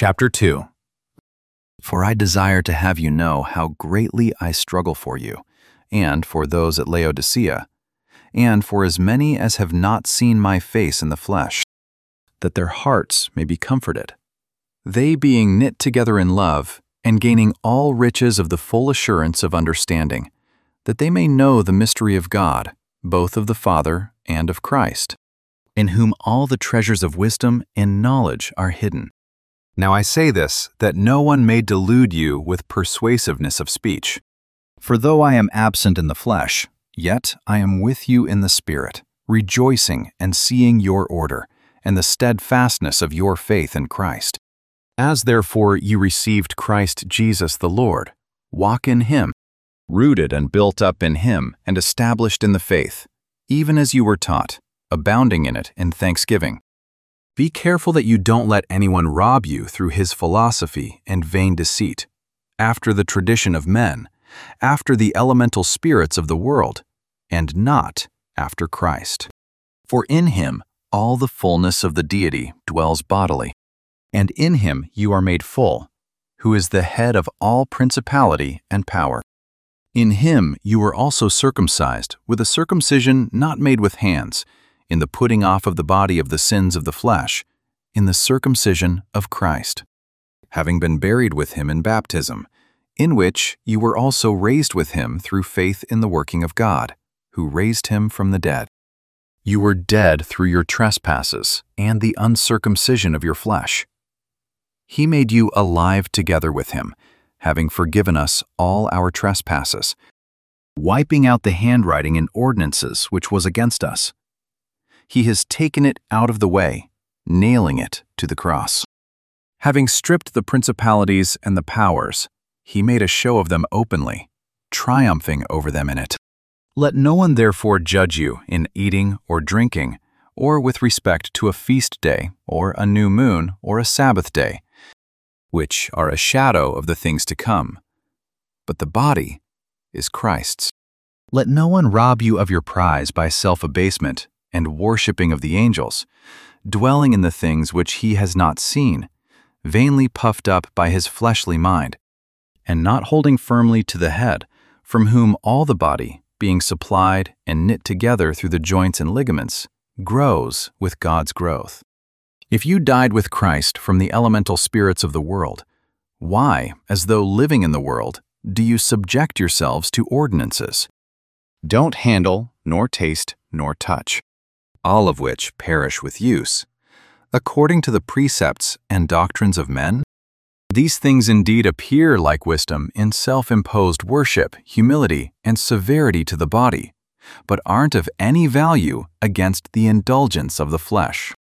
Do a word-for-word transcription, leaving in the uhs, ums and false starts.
Chapter two. For I desire to have you know how greatly I struggle for you, and for those at Laodicea, and for as many as have not seen my face in the flesh, that their hearts may be comforted. They being knit together in love, and gaining all riches of the full assurance of understanding, that they may know the mystery of God, both of the Father and of Christ, in whom all the treasures of wisdom and knowledge are hidden. Now I say this, that no one may delude you with persuasiveness of speech. For though I am absent in the flesh, yet I am with you in the Spirit, rejoicing and seeing your order, and the steadfastness of your faith in Christ. As therefore you received Christ Jesus the Lord, walk in him, rooted and built up in him, and established in the faith, even as you were taught, abounding in it in thanksgiving. Be careful that you don't let anyone rob you through his philosophy and vain deceit, after the tradition of men, after the elemental spirits of the world, and not after Christ. For in him all the fullness of the deity dwells bodily, and in him you are made full, who is the head of all principality and power. In him you were also circumcised with a circumcision not made with hands, in the putting off of the body of the sins of the flesh, in the circumcision of Christ, having been buried with him in baptism, in which you were also raised with him through faith in the working of God, who raised him from the dead. You were dead through your trespasses and the uncircumcision of your flesh. He made you alive together with him, having forgiven us all our trespasses, wiping out the handwriting in ordinances which was against us. He has taken it out of the way, nailing it to the cross. Having stripped the principalities and the powers, he made a show of them openly, triumphing over them in it. Let no one therefore judge you in eating or drinking, or with respect to a feast day, or a new moon, or a Sabbath day, which are a shadow of the things to come. But the body is Christ's. Let no one rob you of your prize by self-abasement and worshipping of the angels, dwelling in the things which he has not seen, vainly puffed up by his fleshly mind, and not holding firmly to the head, from whom all the body, being supplied and knit together through the joints and ligaments, grows with God's growth. If you died with Christ from the elemental spirits of the world, why, as though living in the world, do you subject yourselves to ordinances? Don't handle, nor taste, nor touch, all of which perish with use, according to the precepts and doctrines of men? These things indeed appear like wisdom in self-imposed worship, humility, and severity to the body, but aren't of any value against the indulgence of the flesh.